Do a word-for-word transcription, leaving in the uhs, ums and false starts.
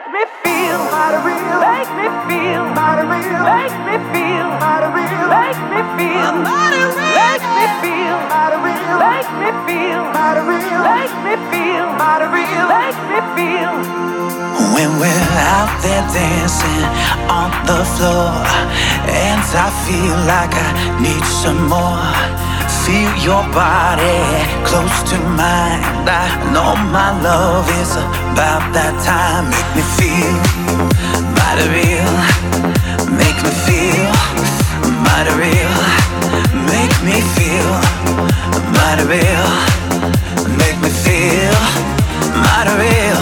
me feel mighty real. Make me feel mighty real. Make me feel mighty real. Make me feel mighty real. Make me feel mighty real. Make me feel mighty real. Make me feel mighty real. Make me feel. When we're out there dancing on the floor, and I feel like I need some more. Feel your body close to mine. I know my love is about that time. Make me feel mighty real. Make me feel mighty real. Make me feel mighty real. Make me feel mighty real.